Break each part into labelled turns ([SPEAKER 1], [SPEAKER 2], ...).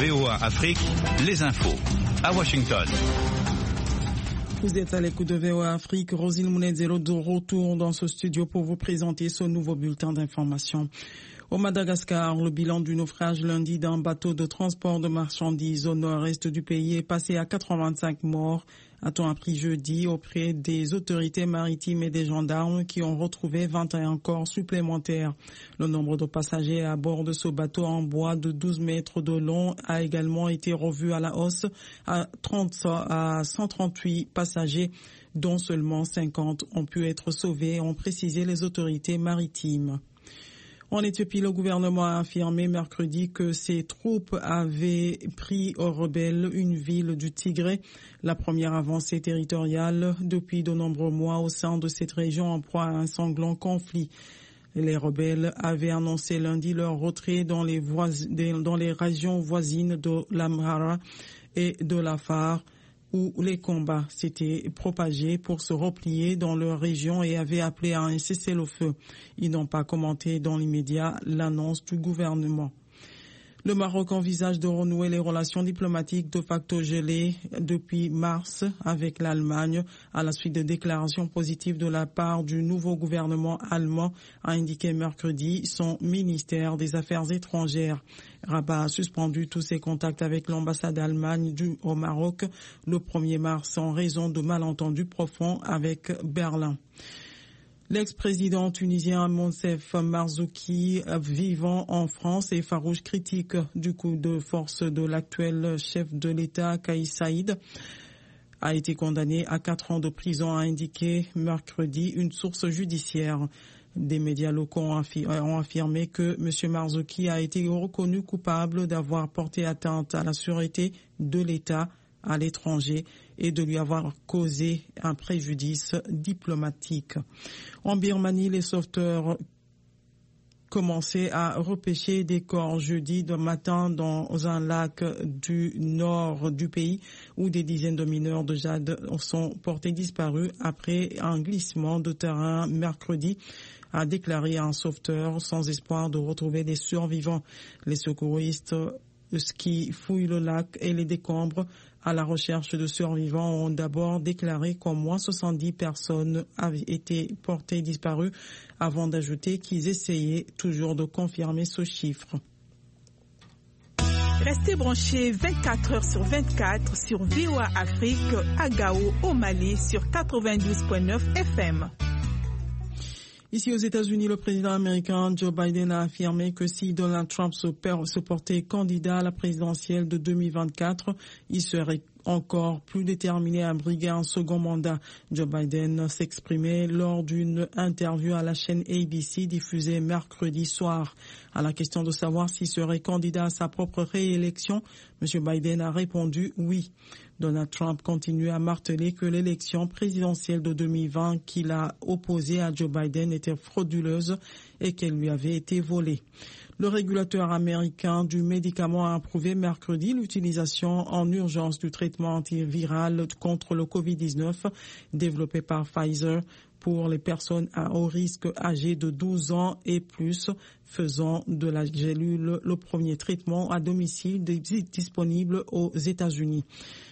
[SPEAKER 1] VOA Afrique, les infos. À Washington.
[SPEAKER 2] Vous êtes à l'écoute de VOA Afrique. Rosine Mounedzelo de retour dans ce studio pour vous présenter ce nouveau bulletin d'information. Au Madagascar, le bilan du naufrage lundi d'un bateau de transport de marchandises au nord-est du pays est passé à 85 morts, a-t-on appris jeudi auprès des autorités maritimes et des gendarmes qui ont retrouvé 21 corps supplémentaires. Le nombre de passagers à bord de ce bateau en bois de 12 mètres de long a également été revu à la hausse à 138 passagers, dont seulement 50 ont pu être sauvés, ont précisé les autorités maritimes. En Éthiopie, le gouvernement a affirmé mercredi que ses troupes avaient pris aux rebelles une ville du Tigré, la première avancée territoriale depuis de nombreux mois au sein de cette région en proie à un sanglant conflit. Les rebelles avaient annoncé lundi leur retrait dans les régions voisines de l'Amhara et de l'Afar, où les combats s'étaient propagés pour se replier dans leur région et avaient appelé à un cessez-le-feu. Ils n'ont pas commenté dans l'immédiat l'annonce du gouvernement. Le Maroc envisage de renouer les relations diplomatiques de facto gelées depuis mars avec l'Allemagne à la suite de déclarations positives de la part du nouveau gouvernement allemand, a indiqué mercredi son ministère des Affaires étrangères. Rabat a suspendu tous ses contacts avec l'ambassade d'Allemagne au Maroc le 1er mars en raison de malentendus profonds avec Berlin. L'ex-président tunisien Monsef Marzouki, vivant en France, est farouche critique du coup de force de l'actuel chef de l'État, Kais Saïd, a été condamné à 4 ans de prison, a indiqué mercredi une source judiciaire. Des médias locaux ont affirmé que M. Marzouki a été reconnu coupable d'avoir porté atteinte à la sûreté de l'État à l'étranger et de lui avoir causé un préjudice diplomatique. En Birmanie, les sauveteurs commençaient à repêcher des corps jeudi de matin dans un lac du nord du pays où des dizaines de mineurs de jade sont portés disparus après un glissement de terrain mercredi, a déclaré un sauveteur sans espoir de retrouver des survivants. Les secouristes qui fouillent le lac et les décombres à la recherche de survivants ont d'abord déclaré qu'au moins 70 personnes avaient été portées disparues avant d'ajouter qu'ils essayaient toujours de confirmer ce chiffre.
[SPEAKER 3] Restez branchés 24 heures sur 24 sur VOA Afrique à Gao au Mali sur 92.9 FM.
[SPEAKER 2] Ici aux États-Unis, le président américain Joe Biden a affirmé que si Donald Trump se portait candidat à la présidentielle de 2024, il serait encore plus déterminé à briguer un second mandat. Joe Biden s'exprimait lors d'une interview à la chaîne ABC diffusée mercredi soir. À la question de savoir s'il serait candidat à sa propre réélection, M. Biden a répondu oui. Donald Trump continue à marteler que l'élection présidentielle de 2020 qu'il a opposée à Joe Biden était frauduleuse et qu'elle lui avait été volée. Le régulateur américain du médicament a approuvé mercredi l'utilisation en urgence du traitement antiviral contre le Covid-19 développé par Pfizer pour les personnes à haut risque âgées de 12 ans et plus, faisant de la gélule le premier traitement à domicile disponible aux États-Unis.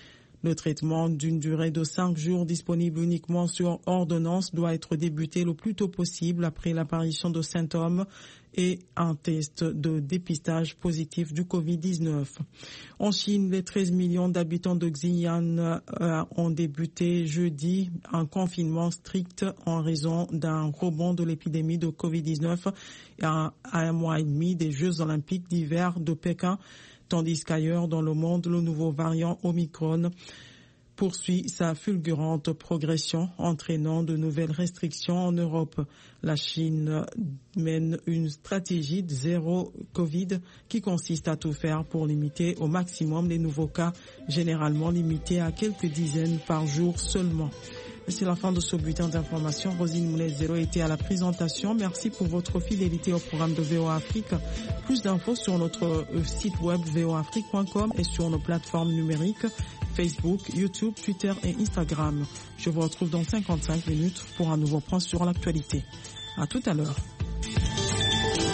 [SPEAKER 2] Le traitement d'une durée de 5 jours disponible uniquement sur ordonnance doit être débuté le plus tôt possible après l'apparition de symptômes et un test de dépistage positif du Covid-19. En Chine, les 13 millions d'habitants de Xi'an ont débuté jeudi un confinement strict en raison d'un rebond de l'épidémie de Covid-19 à un mois et demi des Jeux olympiques d'hiver de Pékin, tandis qu'ailleurs dans le monde, le nouveau variant Omicron poursuit sa fulgurante progression, entraînant de nouvelles restrictions en Europe. La Chine mène une stratégie de zéro Covid qui consiste à tout faire pour limiter au maximum les nouveaux cas, généralement limités à quelques dizaines par jour seulement. C'est la fin de ce bulletin d'information. Rosine Mounedzelo était à la présentation. Merci pour votre fidélité au programme de VOA Afrique. Plus d'infos sur notre site web voaafrique.com et sur nos plateformes numériques Facebook, YouTube, Twitter et Instagram. Je vous retrouve dans 55 minutes pour un nouveau point sur l'actualité. À tout à l'heure.